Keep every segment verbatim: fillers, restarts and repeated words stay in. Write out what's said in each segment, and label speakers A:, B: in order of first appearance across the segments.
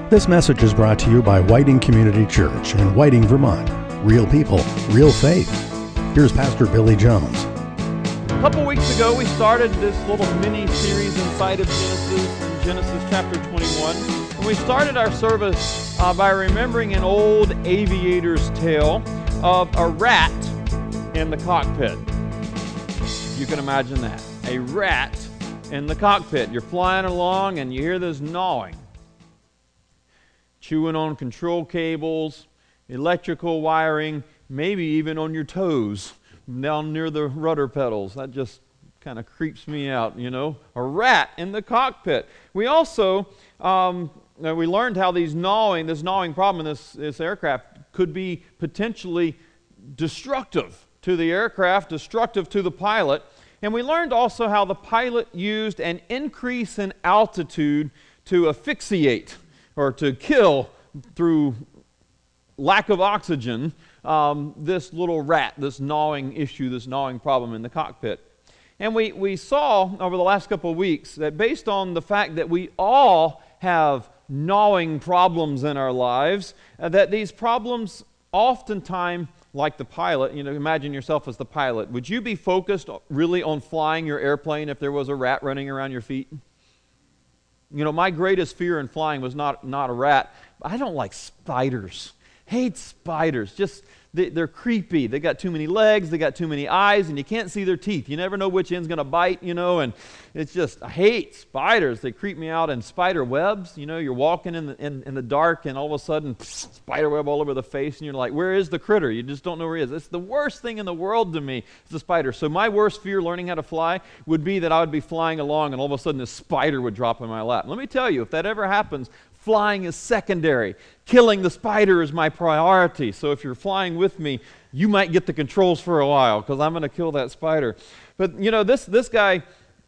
A: This message is brought to you by Whiting Community Church in Whiting, Vermont. Real people, real faith. Here's Pastor Billy Jones.
B: A couple weeks ago, we started this little mini-series inside of Genesis, in Genesis chapter twenty-one. And we started our service uh, by remembering an old aviator's tale of a rat in the cockpit. You can imagine that. A rat in the cockpit. You're flying along and you hear this gnawing. Chewing on control cables, electrical wiring, maybe even on your toes down near the rudder pedals. That just kind of creeps me out, you know. A rat in the cockpit. We also, um, we learned how these gnawing, this gnawing problem in this, this aircraft could be potentially destructive to the aircraft, destructive to the pilot. And we learned also how the pilot used an increase in altitude to asphyxiate or to kill through lack of oxygen um, this little rat, this gnawing issue, this gnawing problem in the cockpit. And we, we saw over the last couple of weeks that based on the fact that we all have gnawing problems in our lives, uh, that these problems oftentimes, like the pilot, you know, imagine yourself as the pilot. Would you be focused really on flying your airplane if there was a rat running around your feet? You know, my greatest fear in flying was not, not a rat. I don't like spiders. Hate spiders. Just, they, they're creepy. They got too many legs, they got too many eyes, and you can't see their teeth. You never know which end's going to bite, you know, and it's just, I hate spiders. They creep me out. And spider webs, you know, you're walking in the, in, in the dark, and all of a sudden, pfft, spider web all over the face, and you're like, where is the critter? You just don't know where he is. It's the worst thing in the world to me, is the spider. So my worst fear learning how to fly would be that I would be flying along, and all of a sudden, this spider would drop in my lap. Let me tell you, if that ever happens, flying is secondary. Killing the spider is my priority. So if you're flying with me, you might get the controls for a while because I'm going to kill that spider. But, you know, this, this guy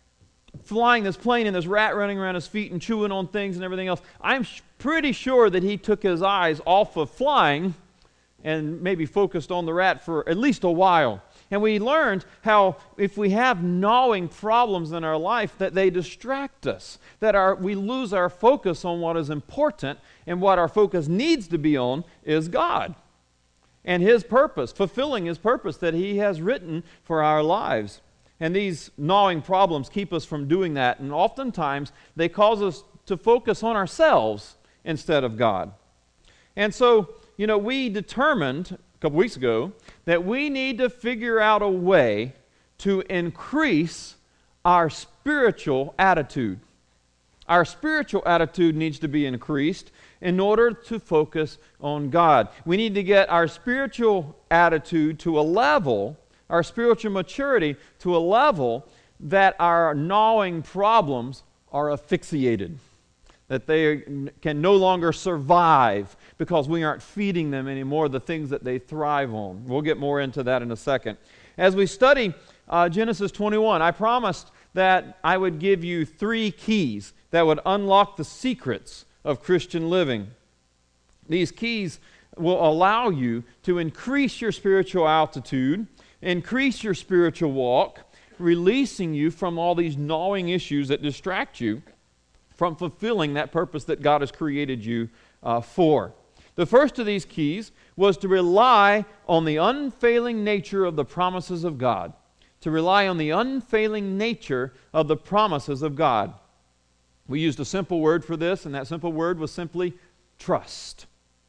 B: flying this plane and this rat running around his feet and chewing on things and everything else, I'm sh- pretty sure that he took his eyes off of flying and maybe focused on the rat for at least a while. And we learned how if we have gnawing problems in our life, that they distract us, that our, we lose our focus on what is important, and what our focus needs to be on is God and His purpose, fulfilling His purpose that He has written for our lives. And these gnawing problems keep us from doing that, and oftentimes they cause us to focus on ourselves instead of God. And so, you know, we determined a couple weeks ago that we need to figure out a way to increase our spiritual attitude. Our spiritual attitude needs to be increased in order to focus on God. We need to get our spiritual attitude to a level, our spiritual maturity to a level that our gnawing problems are asphyxiated, that they can no longer survive because we aren't feeding them anymore the things that they thrive on. We'll get more into that in a second. As we study uh, Genesis twenty-one, I promised that I would give you three keys that would unlock the secrets of Christian living. These keys will allow you to increase your spiritual altitude, increase your spiritual walk, releasing you from all these gnawing issues that distract you from fulfilling that purpose that God has created you uh, for. The first of these keys was to rely on the unfailing nature of the promises of God. To rely on the unfailing nature of the promises of God. We used a simple word for this, and that simple word was simply trust.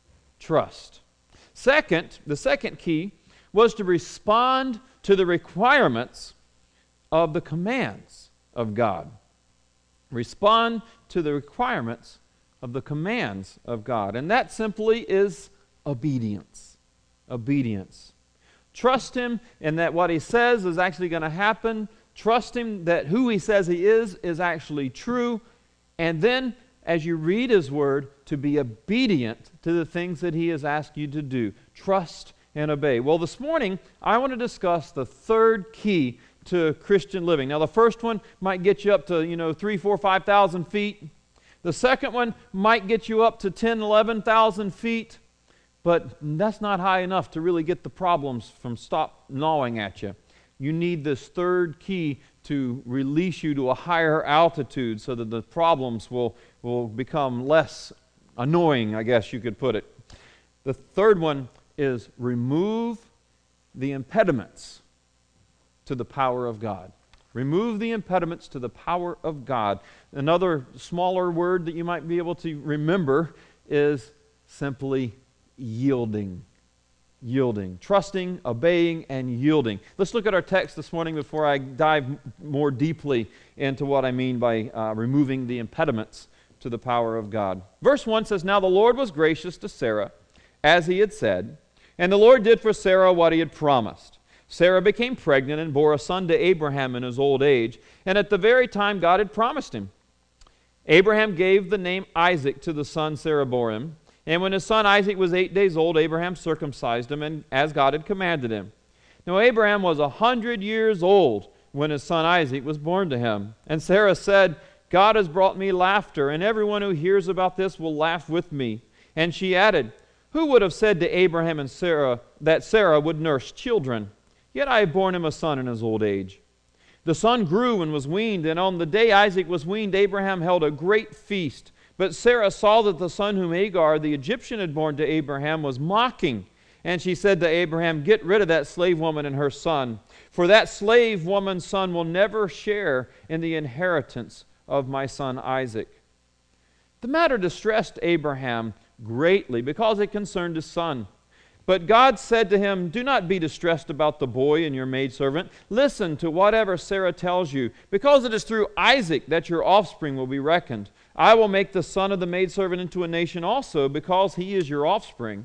B: Trust. Second, the second key was to respond to the requirements of the commands of God. Respond to the requirements of the commands of God. And that simply is obedience. Obedience. Trust Him in that what He says is actually going to happen. Trust Him that who He says He is is actually true. And then, as you read His Word, to be obedient to the things that He has asked you to do. Trust and obey. Well, this morning, I want to discuss the third key to Christian living. Now, the first one might get you up to, you know, three, four, five thousand feet. The second one might get you up to ten, eleven thousand feet. But that's not high enough to really get the problems from stop gnawing at you. You need this third key to release you to a higher altitude so that the problems will, will become less annoying, I guess you could put it. The third one is remove the impediments to the power of God. Remove the impediments to the power of God. Another smaller word that you might be able to remember is simply yielding. Yielding. Trusting, obeying, and yielding. Let's look at our text this morning before I dive more deeply into what I mean by uh, removing the impediments to the power of God. Verse one says, "Now the Lord was gracious to Sarah, as he had said, and the Lord did for Sarah what he had promised. Sarah became pregnant and bore a son to Abraham in his old age, and at the very time God had promised him. Abraham gave the name Isaac to the son Sarah bore him, and when his son Isaac was eight days old, Abraham circumcised him, and as God had commanded him. Now Abraham was a hundred years old when his son Isaac was born to him. And Sarah said, 'God has brought me laughter, and everyone who hears about this will laugh with me.' And she added, 'Who would have said to Abraham and Sarah that Sarah would nurse children? Yet I have borne him a son in his old age.' The son grew and was weaned, and on the day Isaac was weaned, Abraham held a great feast. But Sarah saw that the son whom Hagar, the Egyptian, had borne to Abraham was mocking. And she said to Abraham, 'Get rid of that slave woman and her son, for that slave woman's son will never share in the inheritance of my son Isaac.' The matter distressed Abraham greatly because it concerned his son. But God said to him, 'Do not be distressed about the boy and your maidservant. Listen to whatever Sarah tells you, because it is through Isaac that your offspring will be reckoned. I will make the son of the maidservant into a nation also, because he is your offspring.'"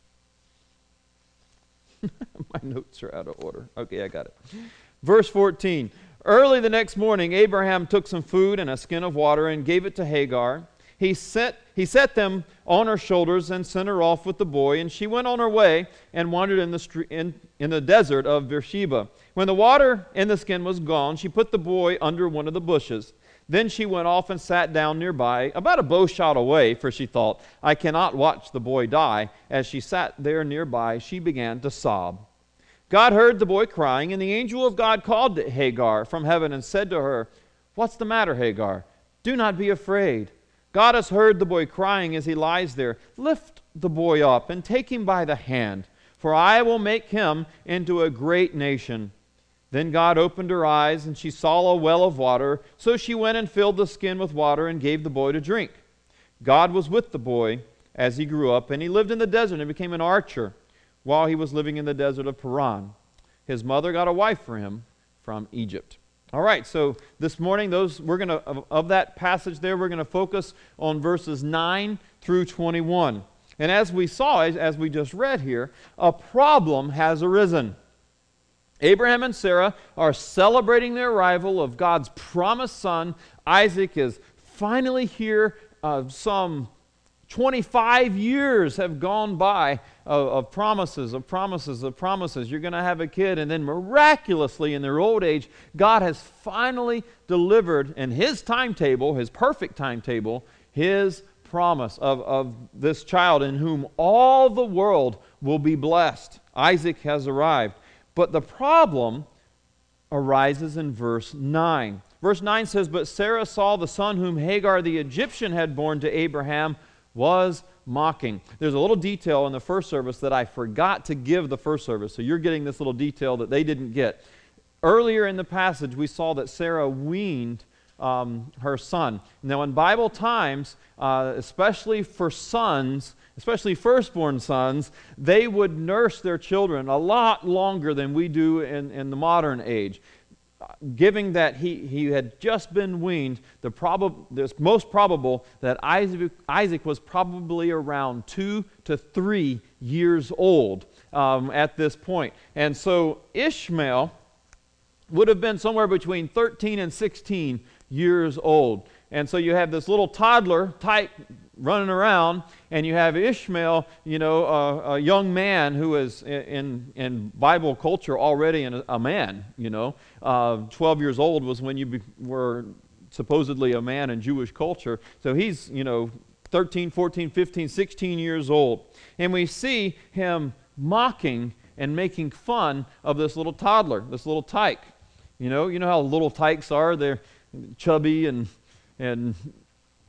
B: My notes are out of order. Okay, I got it. Verse fourteen. "Early the next morning, Abraham took some food and a skin of water and gave it to Hagar. He set, he set them on her shoulders and sent her off with the boy, and she went on her way and wandered in the, stre- in, in the desert of Beersheba. When the water in the skin was gone, she put the boy under one of the bushes. Then she went off and sat down nearby, about a bow shot away, for she thought, 'I cannot watch the boy die.' As she sat there nearby, she began to sob. God heard the boy crying, and the angel of God called to Hagar from heaven and said to her, 'What's the matter, Hagar? Do not be afraid. God has heard the boy crying as he lies there. Lift the boy up and take him by the hand, for I will make him into a great nation.' Then God opened her eyes, and she saw a well of water. So she went and filled the skin with water and gave the boy to drink. God was with the boy as he grew up, and he lived in the desert and became an archer while he was living in the desert of Paran. His mother got a wife for him from Egypt." All right, so this morning, those we're going to of, of that passage there, we're going to focus on verses nine through twenty-one. And as we saw, as, as we just read here, a problem has arisen. Abraham and Sarah are celebrating the arrival of God's promised son. Isaac is finally here. Uh, some twenty-five years have gone by of, of promises, of promises, of promises. You're going to have a kid, and then miraculously in their old age, God has finally delivered in His timetable, His perfect timetable, His promise of, of this child in whom all the world will be blessed. Isaac has arrived. But the problem arises in verse nine. Verse nine says, "But Sarah saw the son whom Hagar the Egyptian had borne to Abraham was mocking." There's a little detail in the first service that I forgot to give the first service. So you're getting this little detail that they didn't get. Earlier in the passage, we saw that Sarah weaned um, her son. Now in Bible times, uh, especially for sons, especially firstborn sons, they would nurse their children a lot longer than we do in, in the modern age. Given that he, he had just been weaned, the prob- it's most probable that Isaac, Isaac was probably around two to three years old um, at this point. And so Ishmael would have been somewhere between thirteen and sixteen years old. And so you have this little toddler type running around, and you have Ishmael, you know, uh, a young man who is in in Bible culture already an, a man, you know. Uh, twelve years old was when you be, were supposedly a man in Jewish culture. So he's, you know, thirteen, fourteen, fifteen, sixteen years old. And we see him mocking and making fun of this little toddler, this little tyke. You know, you know how little tykes are? They're chubby and and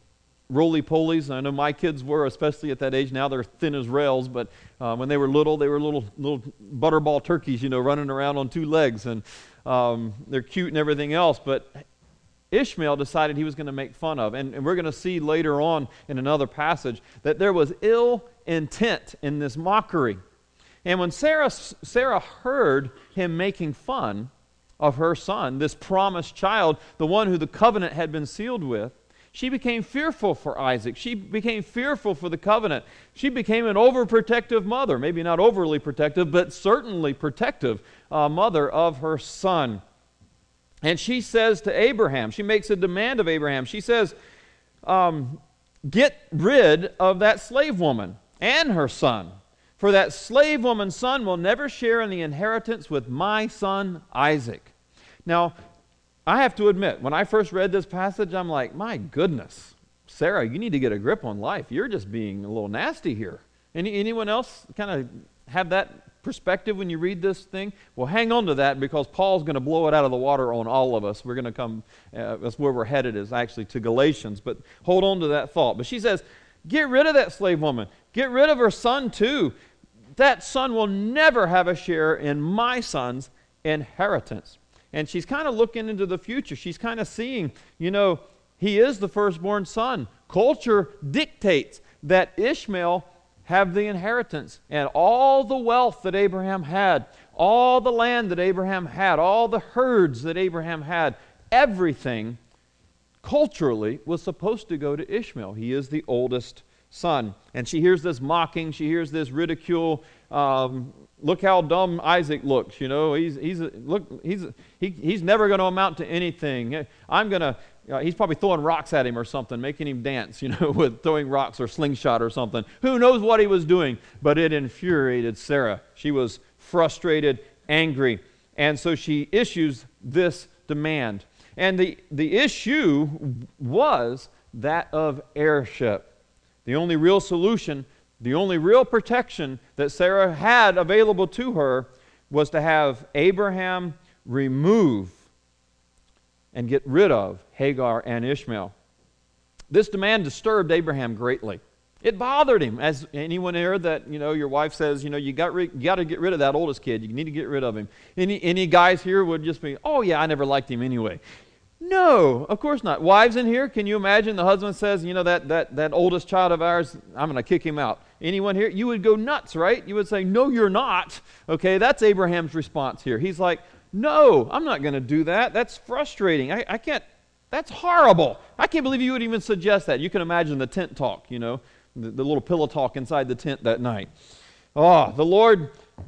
B: roly-polies. I know my kids were, especially at that age. Now they're thin as rails, but uh, when they were little, they were little little butterball turkeys, you know, running around on two legs, and um, they're cute and everything else. But Ishmael decided he was going to make fun of, and, and we're going to see later on in another passage that there was ill intent in this mockery. And when Sarah Sarah heard him making fun of her son, this promised child, the one who the covenant had been sealed with, she became fearful for Isaac. She became fearful for the covenant. She became an overprotective mother, maybe not overly protective, but certainly protective uh, mother of her son. And she says to Abraham, she makes a demand of Abraham. She says, um, get rid of that slave woman and her son, for that slave woman's son will never share in the inheritance with my son Isaac. Now, I have to admit, when I first read this passage, I'm like, my goodness, Sarah, you need to get a grip on life. You're just being a little nasty here. Any, anyone else kind of have that perspective when you read this thing? Well, hang on to that, because Paul's going to blow it out of the water on all of us. We're going to come, uh, that's where we're headed, is actually to Galatians. But hold on to that thought. But she says, get rid of that slave woman. Get rid of her son too. That son will never have a share in my son's inheritance. And she's kind of looking into the future. She's kind of seeing, you know, he is the firstborn son. Culture dictates that Ishmael have the inheritance. And all the wealth that Abraham had, all the land that Abraham had, all the herds that Abraham had, everything culturally was supposed to go to Ishmael. He is the oldest son. And she hears this mocking. She hears this ridicule. Um, look how dumb Isaac looks. You know, he's he's look he's he, he's never going to amount to anything. I'm gonna. Uh, he's probably throwing rocks at him or something, making him dance. You know, with throwing rocks or slingshot or something. Who knows what he was doing? But it infuriated Sarah. She was frustrated, angry, and so she issues this demand. And the the issue was that of heirship. The only real solution, the only real protection that Sarah had available to her was to have Abraham remove and get rid of Hagar and Ishmael. This demand disturbed Abraham greatly. It bothered him. As anyone here that, you know, your wife says, you know, you got re- you got to get rid of that oldest kid. You need to get rid of him. Any any guys here would just be, oh yeah, I never liked him anyway. No, of course not. Wives in here, can you imagine the husband says, you know, that that that oldest child of ours, I'm going to kick him out. Anyone here? You would go nuts, right? You would say, no, you're not. Okay, that's Abraham's response here. He's like, no, I'm not going to do that. That's frustrating. I, I can't, that's horrible. I can't believe you would even suggest that. You can imagine the tent talk, you know, the, the little pillow talk inside the tent that night. Oh, the Lord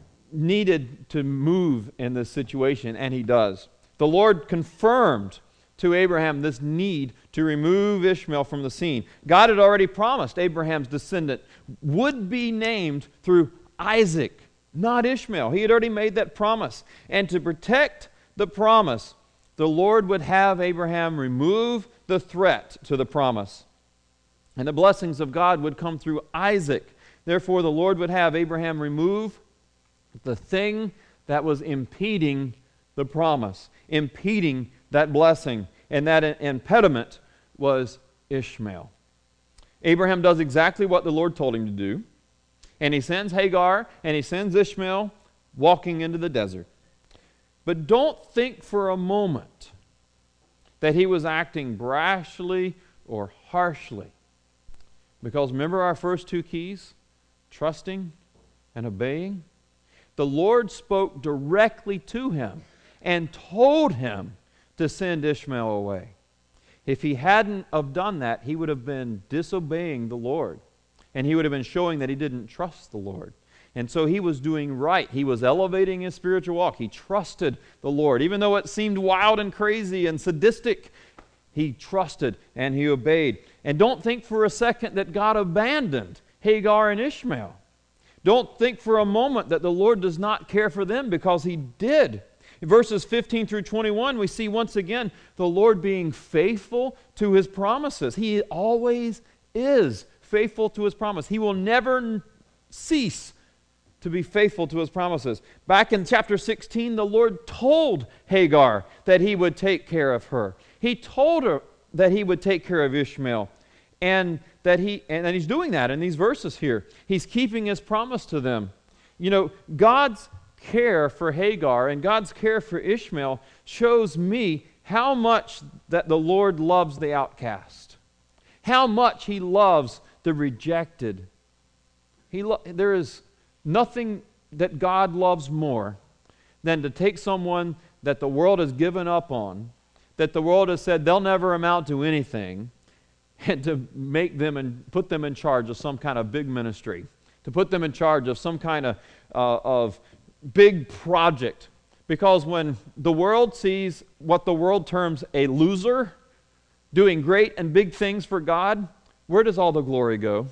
B: needed to move in this situation, and he does. The Lord confirmed to Abraham this need to remove Ishmael from the scene. God had already promised Abraham's descendant would be named through Isaac, not Ishmael. He had already made that promise. And to protect the promise, the Lord would have Abraham remove the threat to the promise. And the blessings of God would come through Isaac. Therefore, the Lord would have Abraham remove the thing that was impeding the promise, impeding that blessing, and that impediment was Ishmael. Abraham does exactly what the Lord told him to do, and he sends Hagar and he sends Ishmael walking into the desert. But don't think for a moment that he was acting brashly or harshly, because remember our first two keys, trusting and obeying? The Lord spoke directly to him and told him to send Ishmael away. If he hadn't have done that, he would have been disobeying the Lord. And he would have been showing that he didn't trust the Lord. And so he was doing right. He was elevating his spiritual walk. He trusted the Lord. Even though it seemed wild and crazy and sadistic, he trusted and he obeyed. And don't think for a second that God abandoned Hagar and Ishmael. Don't think for a moment that the Lord does not care for them, because he did. In verses fifteen through twenty-one, we see once again the Lord being faithful to his promises. He always is faithful to his promise. He will never cease to be faithful to his promises. Back in chapter sixteen, the Lord told Hagar that he would take care of her. He told her that he would take care of Ishmael. And that he and he's doing that in these verses here. He's keeping his promise to them. You know, God's care for Hagar and God's care for Ishmael shows me how much that the Lord loves the outcast. How much he loves the rejected. He lo- there is nothing that God loves more than to take someone that the world has given up on, that the world has said they'll never amount to anything, and to make them and put them in charge of some kind of big ministry, to put them in charge of some kind of, uh, of big project. Because when the world sees what the world terms a loser doing great and big things for God, where does all the glory go?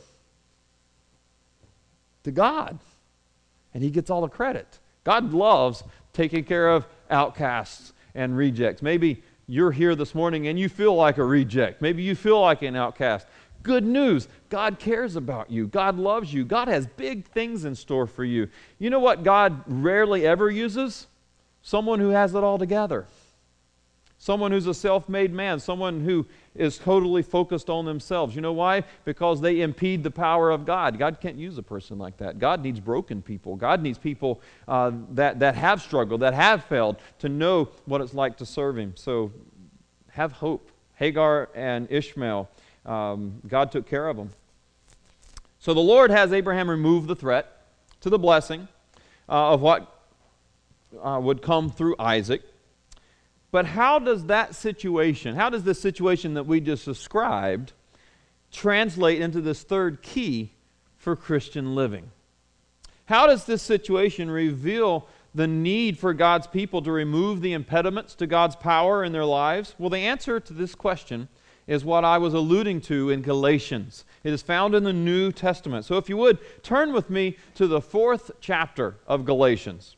B: To God. And he gets all the credit. God loves taking care of outcasts and rejects. Maybe you're here this morning and you feel like a reject. Maybe you feel like an outcast. Good news. God cares about you. God loves you. God has big things in store for you. You know what God rarely ever uses? Someone who has it all together. Someone who's a self-made man. Someone who is totally focused on themselves. You know why? Because they impede the power of God. God can't use a person like that. God needs broken people. God needs people uh, that, that have struggled, that have failed, to know what it's like to serve Him. So have hope. Hagar and Ishmael, um, God took care of them. So the Lord has Abraham remove the threat to the blessing uh, of what uh, would come through Isaac. But how does that situation, how does this situation that we just described translate into this third key for Christian living? How does this situation reveal the need for God's people to remove the impediments to God's power in their lives? Well, the answer to this question is what I was alluding to in Galatians. It is found in the New Testament. So if you would, turn with me to the fourth chapter of Galatians.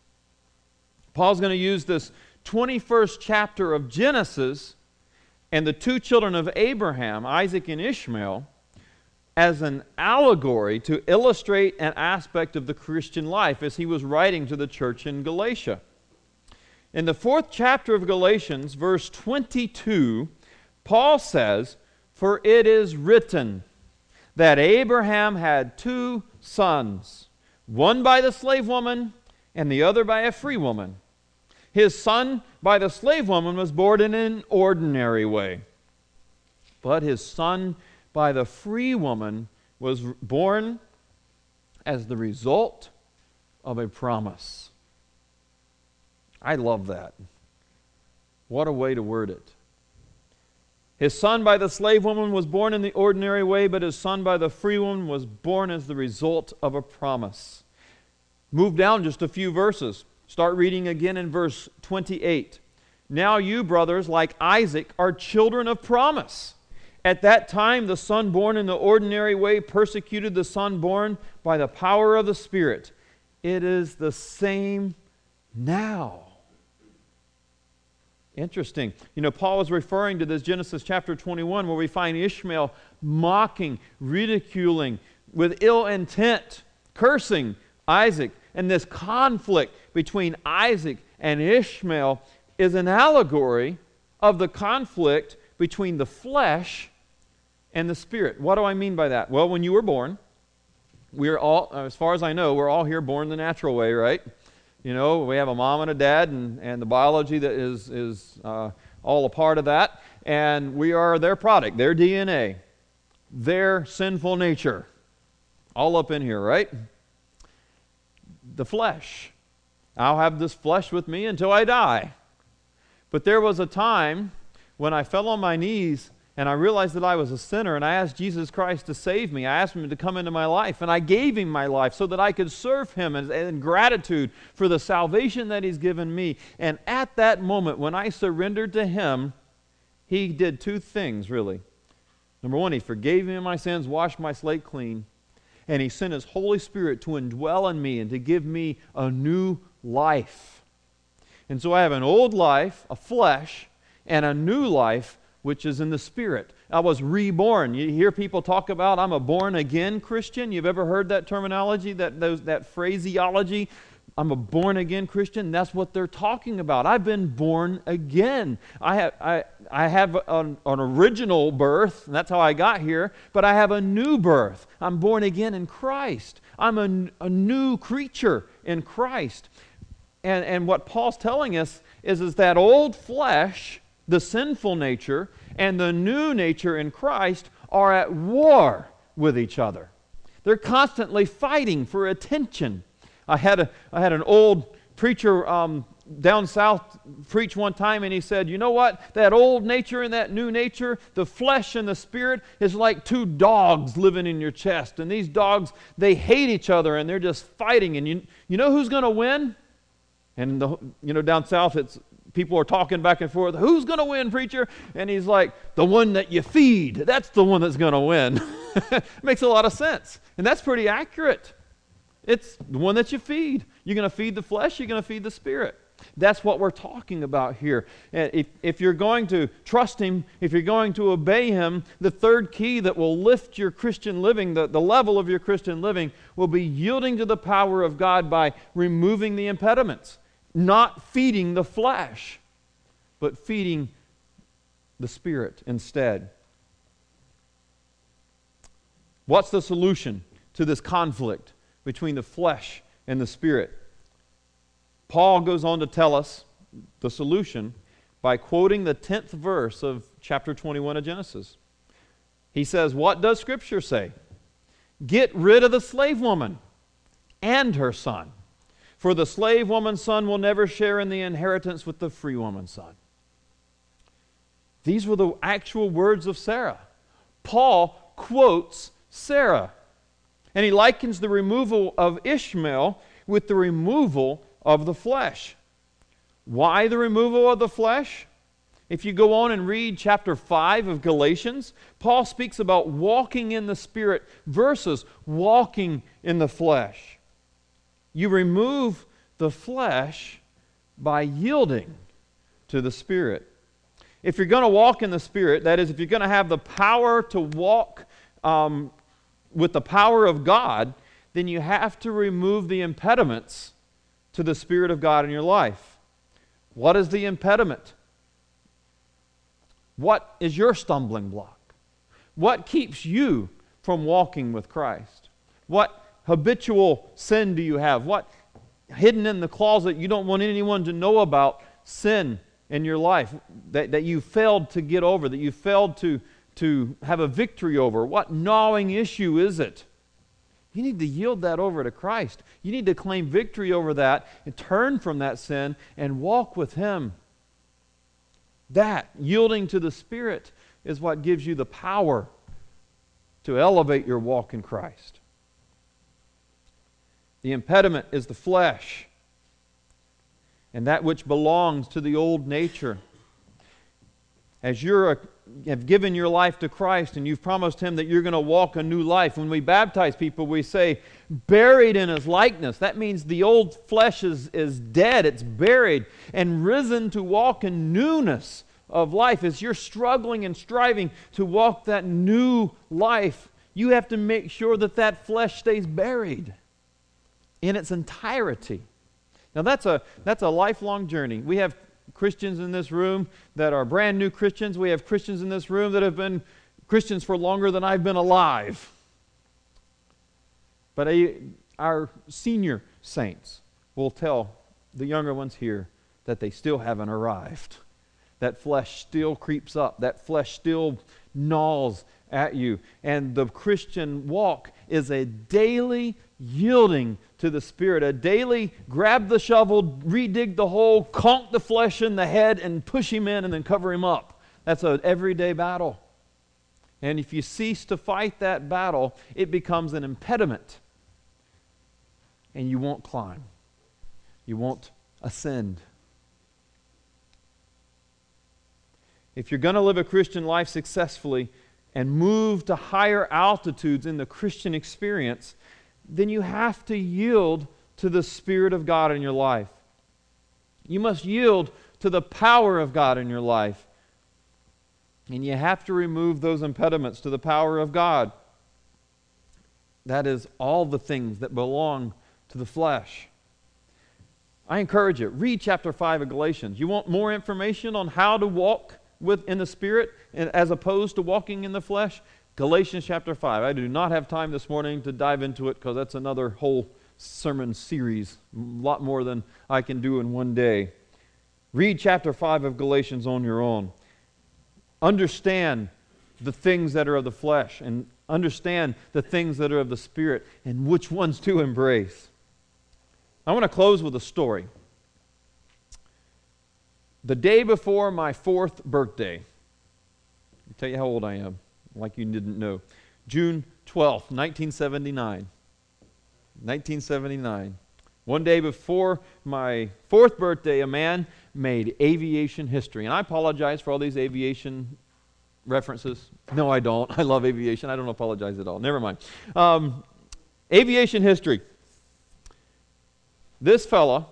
B: Paul's going to use this twenty-first chapter of Genesis and the two children of Abraham, Isaac and Ishmael, as an allegory to illustrate an aspect of the Christian life as he was writing to the church in Galatia. In the fourth chapter of Galatians, verse twenty-two, Paul says, "For it is written that Abraham had two sons, one by the slave woman and the other by a free woman. His son by the slave woman was born in an ordinary way, but his son by the free woman was born as the result of a promise." I love that. What a way to word it. His son by the slave woman was born in the ordinary way, but his son by the free woman was born as the result of a promise. Move down just a few verses. Start reading again in verse twenty-eight. "Now you, brothers, like Isaac, are children of promise. At that time, the son born in the ordinary way persecuted the son born by the power of the Spirit. It is the same now." Interesting. You know, Paul is referring to this Genesis chapter twenty-one where we find Ishmael mocking, ridiculing, with ill intent, cursing Isaac. And this conflict between Isaac and Ishmael is an allegory of the conflict between the flesh and the spirit. What do I mean by that? Well, when you were born, we're all, as far as I know, we're all here born the natural way, right? You know, we have a mom and a dad, and, and the biology that is, is uh, all a part of that. And we are their product, their D N A, their sinful nature, all up in here, right? The flesh. I'll have this flesh with me until I die. But there was a time when I fell on my knees and I realized that I was a sinner, and I asked Jesus Christ to save me. I asked Him to come into my life, and I gave Him my life so that I could serve Him in, in gratitude for the salvation that He's given me. And at that moment, when I surrendered to Him, He did two things, really. Number one, He forgave me my sins, washed my slate clean, and He sent His Holy Spirit to indwell in me and to give me a new life. And so I have an old life, a flesh, and a new life, which is in the Spirit. I was reborn. You hear people talk about, I'm a born-again Christian. You've ever heard that terminology, that, those, that phraseology? I'm a born-again Christian, that's what they're talking about. I've been born again. I have, I, I have an, an original birth, and that's how I got here, but I have a new birth. I'm born again in Christ. I'm a, a new creature in Christ. And, and what Paul's telling us is, is that old flesh, the sinful nature, and the new nature in Christ are at war with each other. They're constantly fighting for attention. I had a I had an old preacher um, down south preach one time, and he said, you know what? That old nature and that new nature, the flesh and the spirit, is like two dogs living in your chest. And these dogs, they hate each other, and they're just fighting. And you you know who's going to win? And the, you know down south, it's people are talking back and forth. Who's going to win, preacher? And he's like, the one that you feed. That's the one that's going to win. Makes a lot of sense, and that's pretty accurate. It's the one that you feed. You're going to feed the flesh, you're going to feed the spirit. That's what we're talking about here. And if, if you're going to trust Him, if you're going to obey Him, the third key that will lift your Christian living, the, the level of your Christian living, will be yielding to the power of God by removing the impediments. Not feeding the flesh, but feeding the spirit instead. What's the solution to this conflict between the flesh and the spirit? Paul goes on to tell us the solution by quoting the tenth verse of chapter twenty-one of Genesis. He says, what does Scripture say? Get rid of the slave woman and her son, for the slave woman's son will never share in the inheritance with the free woman's son. These were the actual words of Sarah. Paul quotes Sarah. And he likens the removal of Ishmael with the removal of the flesh. Why the removal of the flesh? If you go on and read chapter five of Galatians, Paul speaks about walking in the Spirit versus walking in the flesh. You remove the flesh by yielding to the Spirit. If you're going to walk in the Spirit, that is, if you're going to have the power to walk um, with the power of God, then you have to remove the impediments to the Spirit of God in your life. What is the impediment? What is your stumbling block? What keeps you from walking with Christ? What habitual sin do you have? What hidden in the closet you don't want anyone to know about sin in your life that, that you failed to get over, that you failed to to have a victory over? What gnawing issue is it? You need to yield that over to Christ. You need to claim victory over that and turn from that sin and walk with Him. That, yielding to the Spirit, is what gives you the power to elevate your walk in Christ. The impediment is the flesh and that which belongs to the old nature. As you're a have given your life to Christ and you've promised Him that you're going to walk a new life. When we baptize people, we say, buried in His likeness. That means the old flesh is, is dead, it's buried, and risen to walk in newness of life. As you're struggling and striving to walk that new life, you have to make sure that that flesh stays buried in its entirety. Now that's a, that's a lifelong journey. We have Christians in this room that are brand new Christians. We have Christians in this room that have been Christians for longer than I've been alive. But a, our senior saints will tell the younger ones here that they still haven't arrived. That flesh still creeps up. That flesh still gnaws at you. And the Christian walk is a daily yielding to the Spirit, a daily grab the shovel, redig the hole, conk the flesh in the head, and push him in and then cover him up. That's an everyday battle. And if you cease to fight that battle, it becomes an impediment. And you won't climb. You won't ascend. If you're going to live a Christian life successfully and move to higher altitudes in the Christian experience, then you have to yield to the Spirit of God in your life. You must yield to the power of God in your life. And you have to remove those impediments to the power of God. That is all the things that belong to the flesh. I encourage you, read chapter five of Galatians. You want more information on how to walk with in the Spirit and as opposed to walking in the flesh? Galatians chapter five. I do not have time this morning to dive into it because that's another whole sermon series, a lot more than I can do in one day. Read chapter five of Galatians on your own. Understand the things that are of the flesh and understand the things that are of the Spirit and which ones to embrace. I want to close with a story. The day before my fourth birthday, I'll tell you how old I am, like you didn't know. June twelfth, nineteen seventy-nine. nineteen seventy-nine. One day before my fourth birthday, a man made aviation history. And I apologize for all these aviation references. No, I don't. I love aviation. I don't apologize at all. Never mind. Um, aviation history. This fella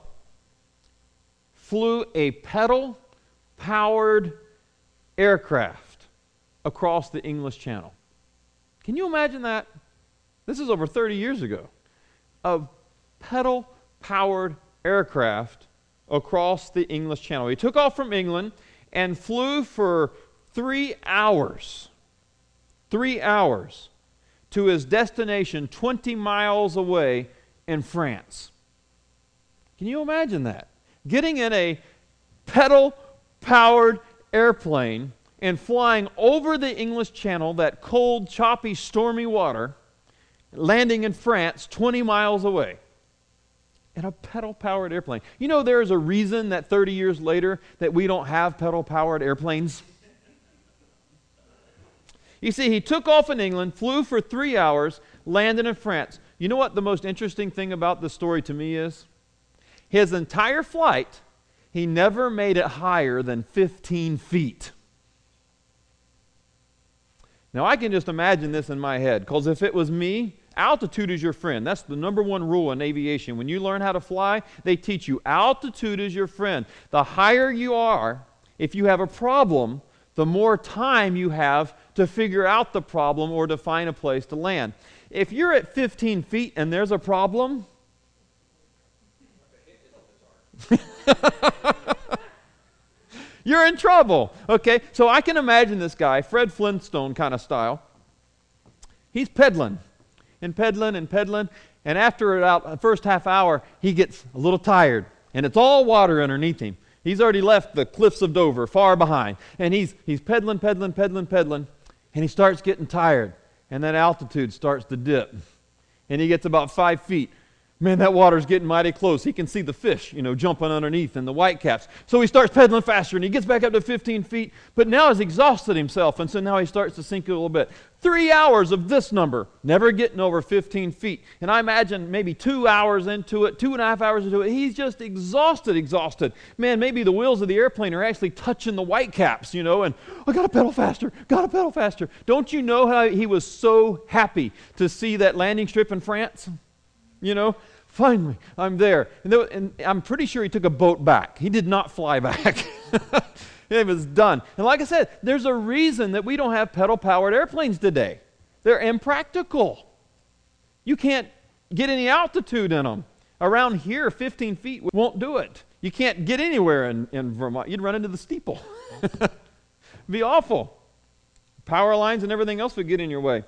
B: flew a pedal-powered aircraft across the English Channel. Can you imagine that? This is over thirty years ago. A pedal-powered aircraft across the English Channel. He took off from England and flew for three hours, three hours to his destination twenty miles away in France. Can you imagine that? Getting in a pedal-powered airplane and flying over the English Channel, that cold, choppy, stormy water, landing in France twenty miles away in a pedal-powered airplane. You know, there is a reason that thirty years later that we don't have pedal-powered airplanes. You see, he took off in England, flew for three hours, landed in France. You know what the most interesting thing about this story to me is? His entire flight, he never made it higher than fifteen feet. Now, I can just imagine this in my head, because if it was me, altitude is your friend. That's the number one rule in aviation. When you learn how to fly, they teach you altitude is your friend. The higher you are, if you have a problem, the more time you have to figure out the problem or to find a place to land. If you're at fifteen feet and there's a problem, you're in trouble. Okay, so I can imagine this guy, Fred Flintstone kind of style. He's pedaling and pedaling and pedaling, and after about the first half hour, he gets a little tired, and it's all water underneath him. He's already left the cliffs of Dover far behind, and he's he's pedaling, pedaling, pedaling, pedaling, and he starts getting tired, and that altitude starts to dip, and he gets about five feet. Man, that water's getting mighty close. He can see the fish, you know, jumping underneath and the whitecaps. So he starts pedaling faster, and he gets back up to fifteen feet, but now he's exhausted himself, and so now he starts to sink a little bit. Three hours of this number, never getting over fifteen feet. And I imagine maybe two hours into it, two and a half hours into it, he's just exhausted, exhausted. Man, maybe the wheels of the airplane are actually touching the whitecaps, you know, and I gotta pedal faster, gotta pedal faster. Don't you know how he was so happy to see that landing strip in France? You know, finally, I'm there. And, there. and I'm pretty sure he took a boat back. He did not fly back. It was done. And like I said, there's a reason that we don't have pedal-powered airplanes today. They're impractical. You can't get any altitude in them. Around here, fifteen feet won't do it. You can't get anywhere in, in Vermont. You'd run into the steeple. It'd be awful. Power lines and everything else would get in your way.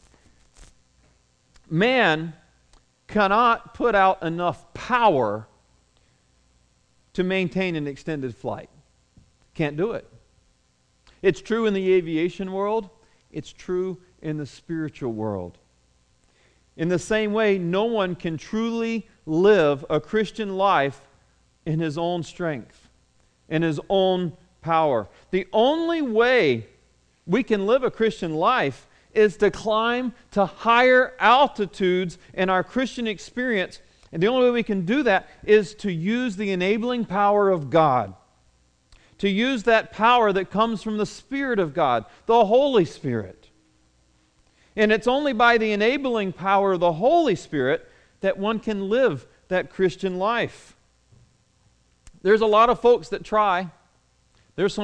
B: Man cannot put out enough power to maintain an extended flight. Can't do it. It's true in the aviation world. It's true in the spiritual world. In the same way, no one can truly live a Christian life in his own strength, in his own power. The only way we can live a Christian life is to climb to higher altitudes in our Christian experience. And the only way we can do that is to use the enabling power of God. To use that power that comes from the Spirit of God, the Holy Spirit. And it's only by the enabling power of the Holy Spirit that one can live that Christian life. There's a lot of folks that try. There's some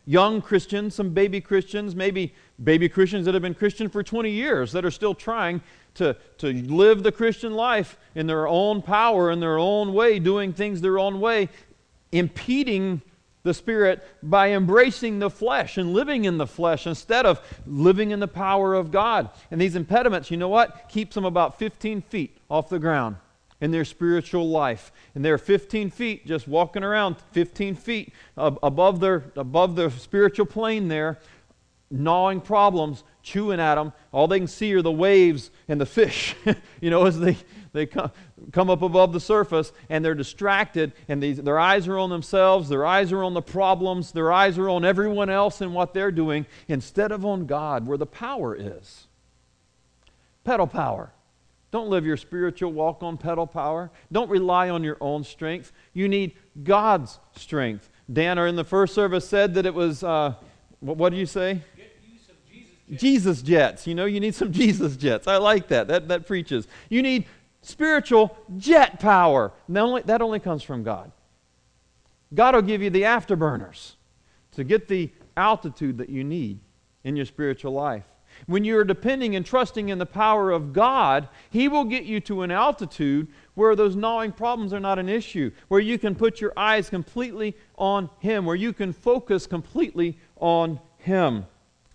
B: young Christians, some baby Christians, maybe baby Christians that have been Christian for twenty years that are still trying to, to live the Christian life in their own power, in their own way, doing things their own way, impeding the Spirit by embracing the flesh and living in the flesh instead of living in the power of God. And these impediments, you know what? Keeps them about fifteen feet off the ground in their spiritual life. And they're fifteen feet, just walking around fifteen feet ab- above their above the spiritual plane there, gnawing problems, chewing at them. All they can see are the waves and the fish, you know, as they, they come, come up above the surface, and they're distracted, and these, their eyes are on themselves, their eyes are on the problems, their eyes are on everyone else and what they're doing, instead of on God, where the power is. Pedal power. Don't live your spiritual walk on pedal power. Don't rely on your own strength. You need God's strength. Dan, or in the first service, said that it was, uh, what, what do you say? Jesus. Jesus jets. You know, you need some Jesus jets. I like that. That that preaches. You need spiritual jet power. That only, that only comes from God. God will give you the afterburners to get the altitude that you need in your spiritual life. When you are depending and trusting in the power of God, He will get you to an altitude where those gnawing problems are not an issue, where you can put your eyes completely on Him, where you can focus completely on Him.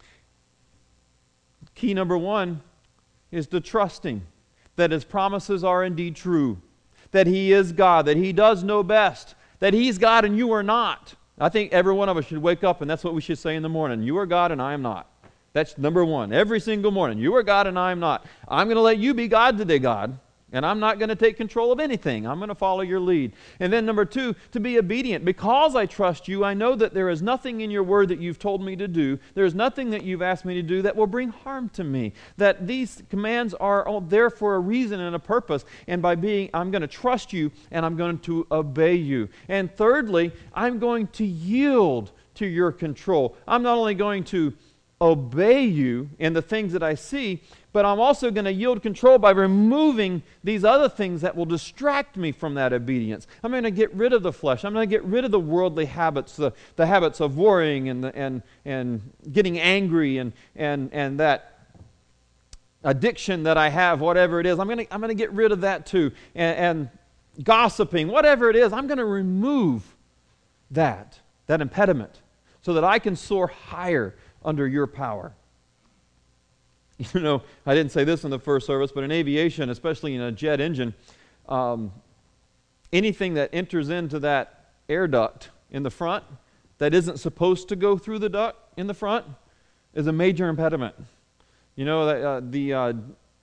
B: Key number one is the trusting that His promises are indeed true, that He is God, that He does know best, that He's God and you are not. I think every one of us should wake up and that's what we should say in the morning. You are God and I am not. That's number one. Every single morning. You are God and I am not. I'm going to let you be God today, God. And I'm not going to take control of anything. I'm going to follow your lead. And then number two, to be obedient. Because I trust you, I know that there is nothing in your word that you've told me to do. There is nothing that you've asked me to do that will bring harm to me. That these commands are all there for a reason and a purpose. And by being, I'm going to trust you and I'm going to obey you. And thirdly, I'm going to yield to your control. I'm not only going to obey you in the things that I see, but I'm also going to yield control by removing these other things that will distract me from that obedience. I'm going to get rid of the flesh. I'm going to get rid of the worldly habits, the, the habits of worrying and, the, and, and getting angry and, and, and that addiction that I have, whatever it is. I'm going to, I'm going to get rid of that too. And, and gossiping, whatever it is, I'm going to remove that, that impediment so that I can soar higher under your power. You know, I didn't say this in the first service, but in aviation, especially in a jet engine, um, anything that enters into that air duct in the front that isn't supposed to go through the duct in the front is a major impediment. You know, uh, the uh,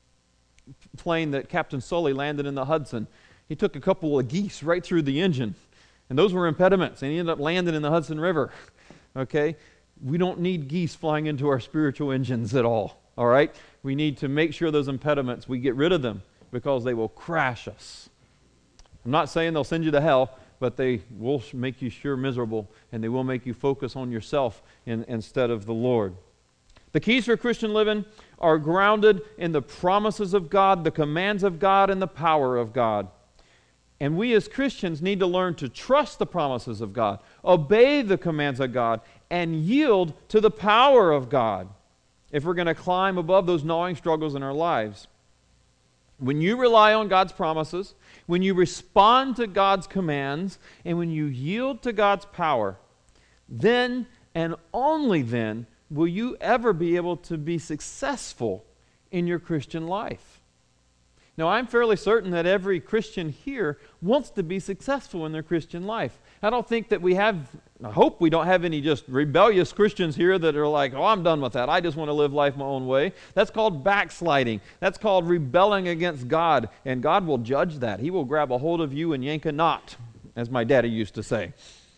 B: plane that Captain Sully landed in the Hudson, he took a couple of geese right through the engine, and those were impediments, and he ended up landing in the Hudson River. Okay? We don't need geese flying into our spiritual engines at all. All right? We need to make sure those impediments, we get rid of them because they will crash us. I'm not saying they'll send you to hell, but they will make you sure miserable, and they will make you focus on yourself in, instead of the Lord. The keys for Christian living are grounded in the promises of God, the commands of God, and the power of God. And we as Christians need to learn to trust the promises of God, obey the commands of God, and yield to the power of God if we're going to climb above those gnawing struggles in our lives. When you rely on God's promises, when you respond to God's commands, and when you yield to God's power, then and only then will you ever be able to be successful in your Christian life. Now, I'm fairly certain that every Christian here wants to be successful in their Christian life. I don't think that we have, I hope we don't have any just rebellious Christians here that are like, oh, I'm done with that. I just want to live life my own way. That's called backsliding. That's called rebelling against God. And God will judge that. He will grab a hold of you and yank a knot, as my daddy used to say.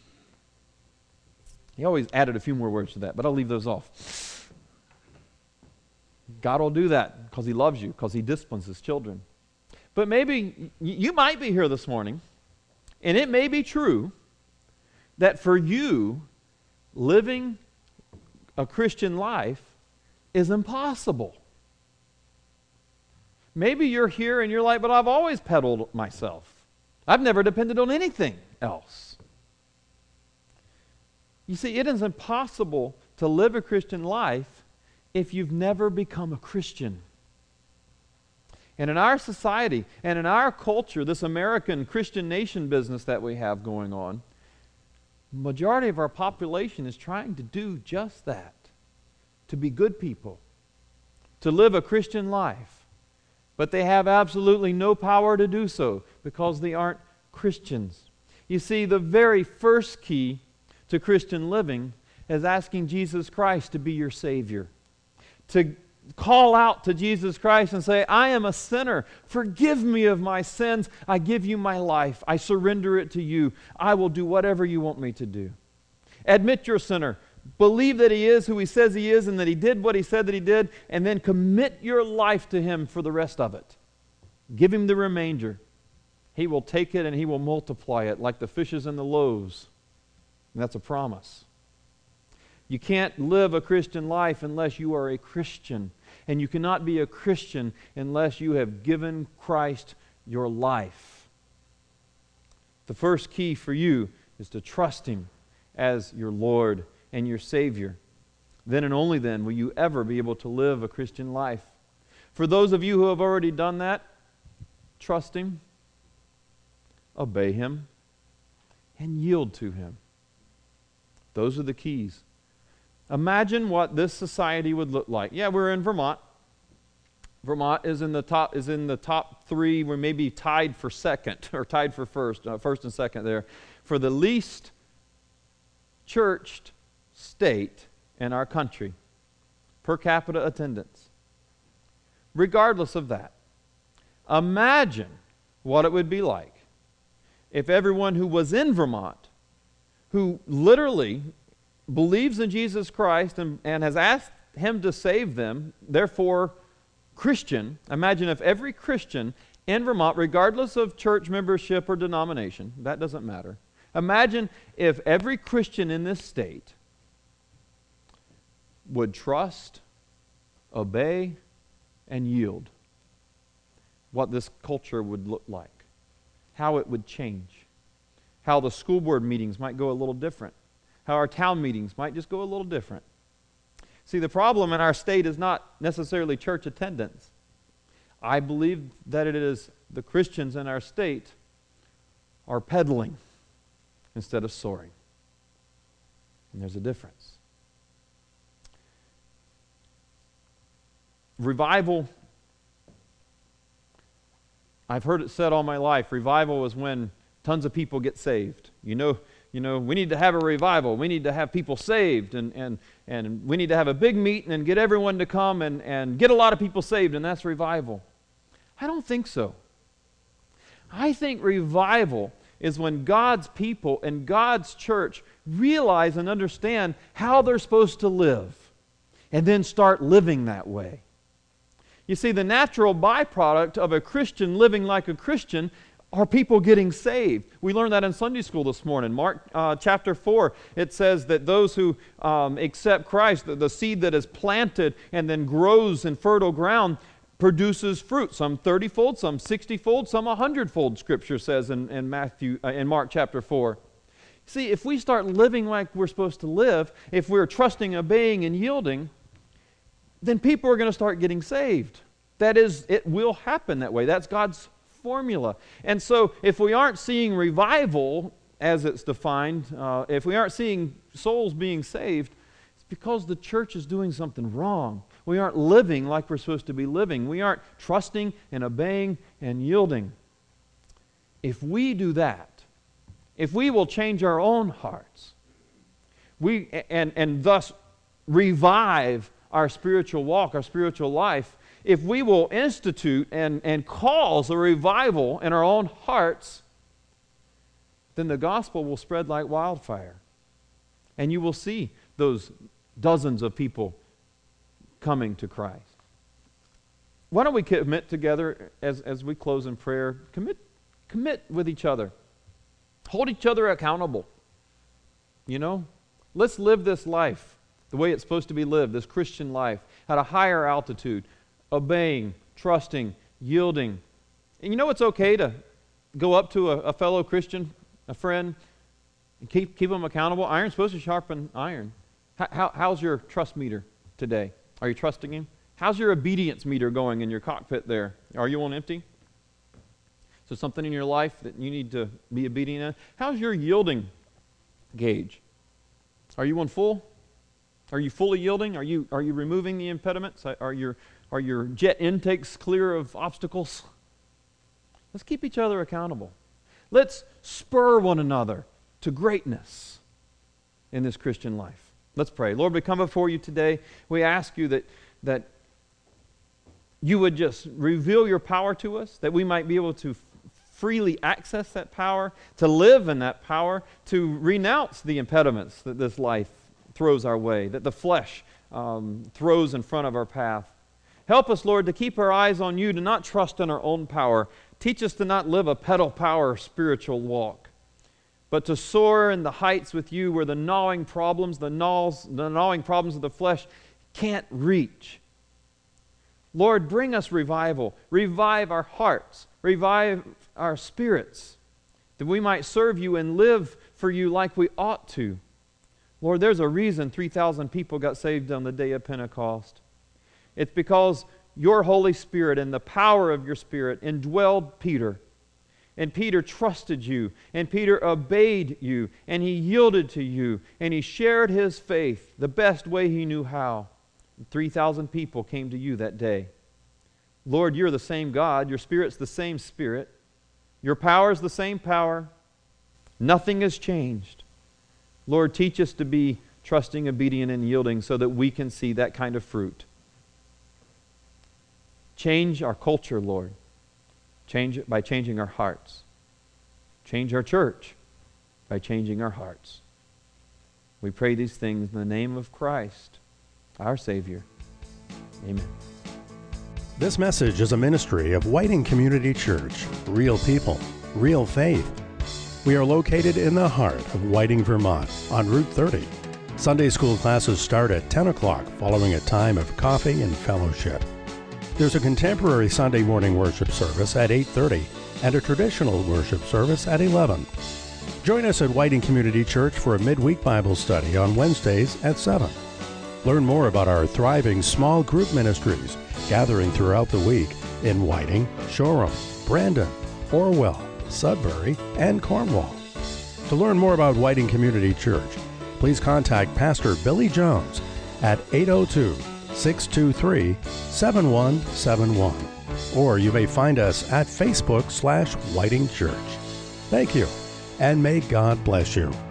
B: He always added a few more words to that, but I'll leave those off. God will do that because He loves you, because He disciplines His children. But maybe you might be here this morning, and it may be true that for you, living a Christian life is impossible. Maybe you're here and you're like, but I've always pedaled myself. I've never depended on anything else. You see, it is impossible to live a Christian life if you've never become a Christian. And in our society and in our culture, this American Christian nation business that we have going on, the majority of our population is trying to do just that, to be good people, to live a Christian life. But they have absolutely no power to do so because they aren't Christians. You see, the very first key to Christian living is asking Jesus Christ to be your Savior. To call out to Jesus Christ and say, I am a sinner. Forgive me of my sins. I give you my life. I surrender it to you. I will do whatever you want me to do. Admit you're a sinner. Believe that He is who He says He is and that He did what He said that He did, and then commit your life to Him for the rest of it. Give Him the remainder. He will take it and He will multiply it like the fishes and the loaves. And that's a promise. You can't live a Christian life unless you are a Christian. And you cannot be a Christian unless you have given Christ your life. The first key for you is to trust Him as your Lord and your Savior. Then and only then will you ever be able to live a Christian life. For those of you who have already done that, trust Him, obey Him, and yield to Him. Those are the keys. Imagine what this society would look like. Yeah, we're in Vermont. Vermont is in the top is in the top three. We're maybe tied for second or tied for first, uh, first and second there, for the least churched state in our country per capita attendance. Regardless of that, imagine what it would be like if everyone who was in Vermont, who literally believes in Jesus Christ and, and has asked Him to save them, therefore Christian, imagine if every Christian in Vermont, regardless of church membership or denomination, that doesn't matter, imagine if every Christian in this state would trust, obey, and yield. What this culture would look like, how it would change, how the school board meetings might go a little different, how our town meetings might just go a little different. See, the problem in our state is not necessarily church attendance. I believe that it is the Christians in our state are pedaling instead of soaring. And there's a difference. Revival, I've heard it said all my life, revival is when tons of people get saved. You know, you know, we need to have a revival. We need to have people saved, and, and, and we need to have a big meeting and get everyone to come and, and get a lot of people saved, and that's revival. I don't think so. I think revival is when God's people and God's church realize and understand how they're supposed to live and then start living that way. You see, the natural byproduct of a Christian living like a Christian are people getting saved. We learned that in Sunday school this morning. Mark uh, chapter four, it says that those who um, accept Christ, the, the seed that is planted and then grows in fertile ground, produces fruit. Some thirty-fold, some sixty-fold, some one hundred-fold, Scripture says in, in, Matthew, uh, in Mark chapter four. See, if we start living like we're supposed to live, if we're trusting, obeying, and yielding, then people are going to start getting saved. That is, it will happen that way. That's God's formula. And so if we aren't seeing revival as it's defined, uh, if we aren't seeing souls being saved, it's because the church is doing something wrong. We aren't living like we're supposed to be living. We aren't trusting and obeying and yielding. If we do that, if we will change our own hearts, we and, and thus revive our spiritual walk, our spiritual life, if we will institute and, and cause a revival in our own hearts, then the gospel will spread like wildfire. And you will see those dozens of people coming to Christ. Why don't we commit together as, as we close in prayer? Commit, commit with each other. Hold each other accountable. You know, let's live this life the way it's supposed to be lived, this Christian life, at a higher altitude, obeying, trusting, yielding. And you know it's okay to go up to a, a fellow Christian, a friend, Keep, keep them accountable. Iron's supposed to sharpen iron. How, how, how's your trust meter today? Are you trusting him? How's your obedience meter going in your cockpit there? Are you on empty? So something in your life that you need to be obedient in? How's your yielding gauge? Are you on full? Are you fully yielding? Are you, are you removing the impediments? Are your, are your jet intakes clear of obstacles? Let's keep each other accountable. Let's spur one another to greatness in this Christian life. Let's pray. Lord, we come before you today. We ask you that, that you would just reveal your power to us, that we might be able to f- freely access that power, to live in that power, to renounce the impediments that this life throws our way, that the flesh um, throws in front of our path. Help us, Lord, to keep our eyes on you, to not trust in our own power. Teach us to not live a pedal power spiritual walk, but to soar in the heights with you where the gnawing problems, the, gnaws, the gnawing problems of the flesh can't reach. Lord, bring us revival. Revive our hearts. Revive our spirits, that we might serve you and live for you like we ought to. Lord, there's a reason three thousand people got saved on the day of Pentecost. It's because your Holy Spirit and the power of your Spirit indwelled Peter. And Peter trusted you, and Peter obeyed you, and he yielded to you, and he shared his faith the best way he knew how. three thousand people came to you that day. Lord, you're the same God. Your Spirit's the same Spirit. Your power's the same power. Nothing has changed. Lord, teach us to be trusting, obedient, and yielding so that we can see that kind of fruit. Change our culture, Lord. Change it by changing our hearts. Change our church by changing our hearts. We pray these things in the name of Christ, our Savior. Amen.
A: This message is a ministry of Whiting Community Church. Real people, real faith. We are located in the heart of Whiting, Vermont, on Route thirty. Sunday school classes start at ten o'clock following a time of coffee and fellowship. There's a contemporary Sunday morning worship service at eight thirty and a traditional worship service at eleven. Join us at Whiting Community Church for a midweek Bible study on Wednesdays at seven. Learn more about our thriving small group ministries gathering throughout the week in Whiting, Shoreham, Brandon, Orwell, Sudbury, and Cornwall. To learn more about Whiting Community Church, please contact Pastor Billy Jones at eight oh two, six two three, seven one seven one, or you may find us at Facebook slash Whiting Church. Thank you, and may God bless you.